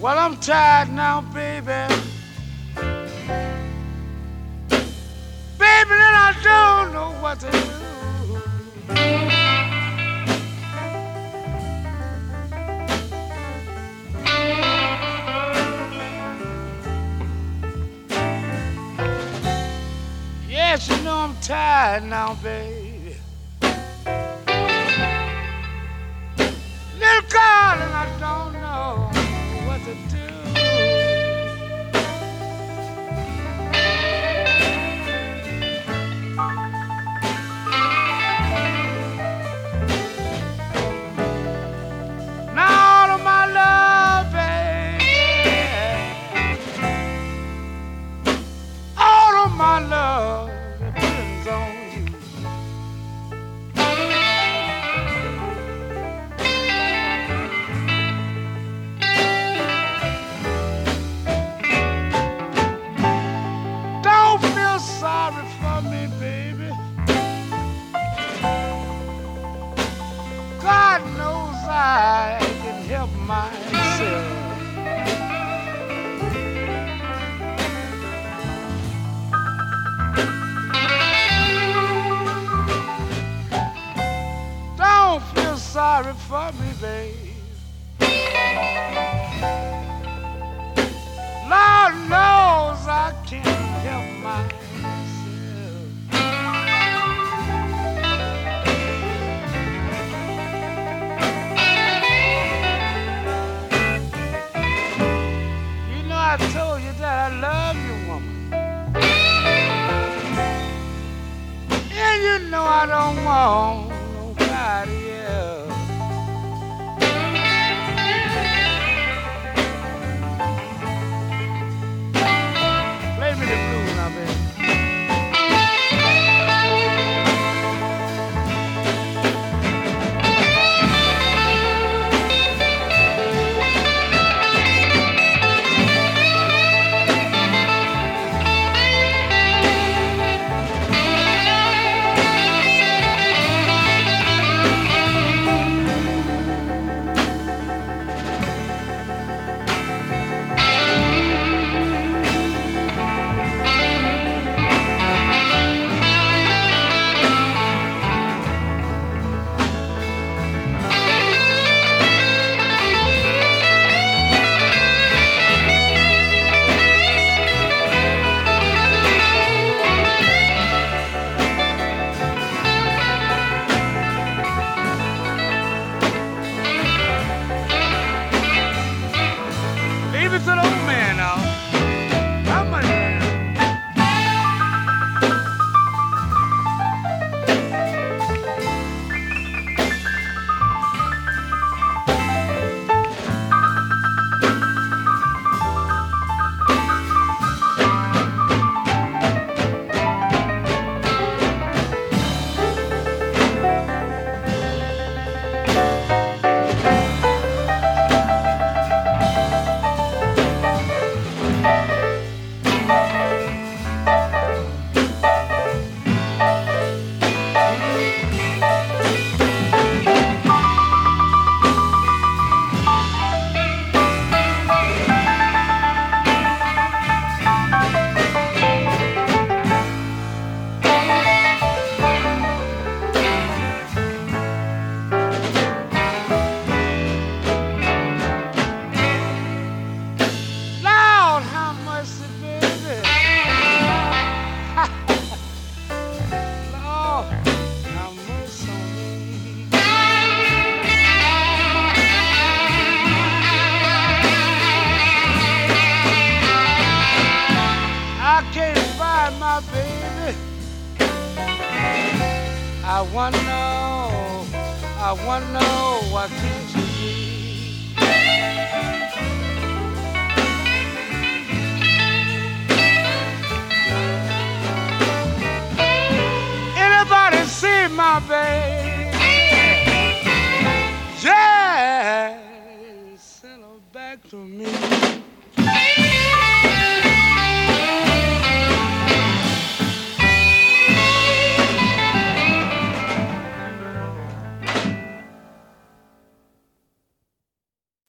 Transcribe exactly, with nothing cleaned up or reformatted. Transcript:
Well, I'm tired now, baby. Baby, and I don't know what to do. Yes, you know I'm tired now, baby. Little girl, and I don't know what to do. Now all of my love, baby, all of my love depends on you. Don't feel sorry for me, baby. God knows I can help myself. Don't feel sorry for me, babe. Lord knows I can't help myself. You know I told you that I love you, woman. And you know I don't want nobody else. Play me the blues now, baby. Leave it to the old man now. How much? Lord, how much it, baby? Lord, how much on me? I can't find my baby. I wanna know, I wanna know what can't you be? Anybody see my baby? Just send her back to me.